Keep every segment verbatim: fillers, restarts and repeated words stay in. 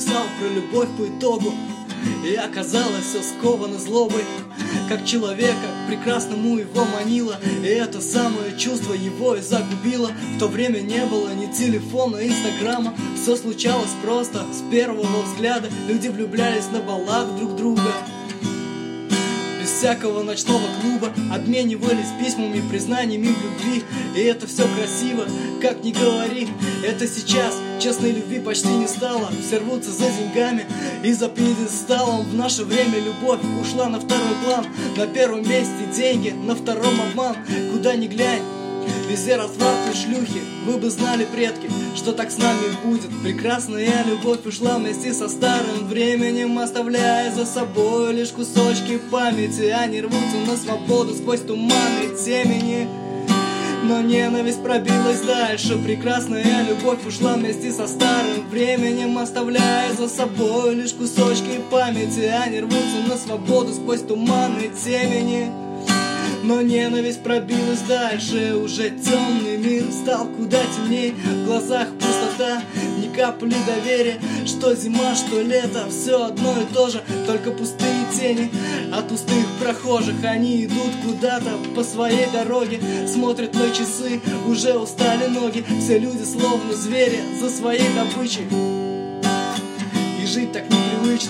писал про любовь по итогу, и оказалось все сковано злобой. Как человека к прекрасному его манило, и это самое чувство его и загубило. В то время не было ни телефона, инстаграма. Все случалось просто с первого взгляда. Люди влюблялись на балах друг друга, без всякого ночного клуба, обменивались письмами, признаниями в любви. И это все красиво, как ни говори. Это сейчас честной любви почти не стало. Все рвутся за деньгами и за пьедесталом. В наше время любовь ушла на второй план. На первом месте деньги, на втором обман. Куда ни глянь, везде разврат и шлюхи. Вы бы знали, предки, что так с нами будет. Прекрасная любовь ушла вместе со старым временем, оставляя за собой лишь кусочки памяти. Они рвутся на свободу сквозь туманы темени. Но ненависть пробилась дальше. Прекрасная любовь ушла вместе со старым временем, оставляя за собой лишь кусочки памяти. Они рвутся на свободу сквозь туманы темени. Но ненависть пробилась дальше. Уже темный мир стал куда темней. В глазах пустота, ни капли доверия. Что зима, что лето, все одно и то же. Только пустые тени от пустых прохожих. Они идут куда-то по своей дороге, смотрят на часы, уже устали ноги. Все люди словно звери за своей добычей, и жить так непривычно.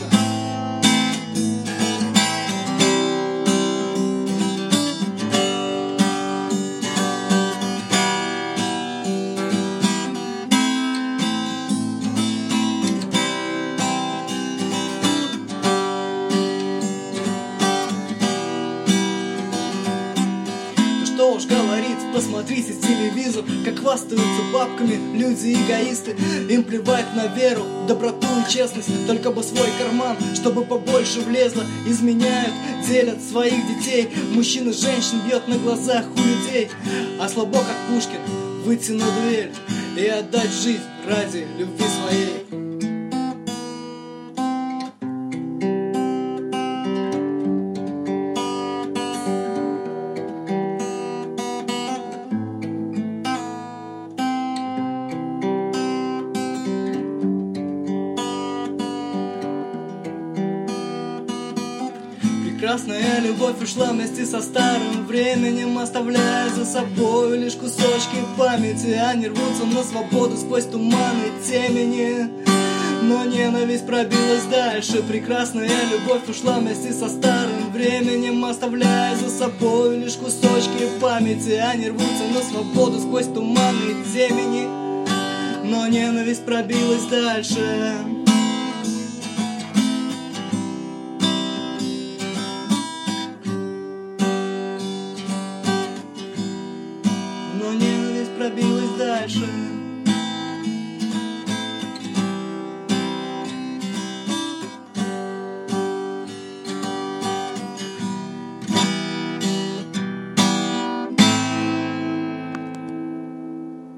Что уж говорить, посмотрите телевизор, как хвастаются бабками люди-эгоисты. Им плевать на веру, доброту и честность, только бы свой карман, чтобы побольше влезло. Изменяют, делят своих детей. Мужчина женщин бьет на глазах у людей. А слабо, как Пушкин, выйти на дуэль и отдать жизнь ради любви своей. Прекрасная любовь ушла вместе со старым временем, оставляя за собой лишь кусочки памяти. Они рвутся на свободу сквозь туманы темени. Но ненависть пробилась дальше. Прекрасная любовь ушла вместе со старым временем, оставляя за собой лишь кусочки памяти. Они рвутся на свободу сквозь туманы темени. Но ненависть пробилась дальше.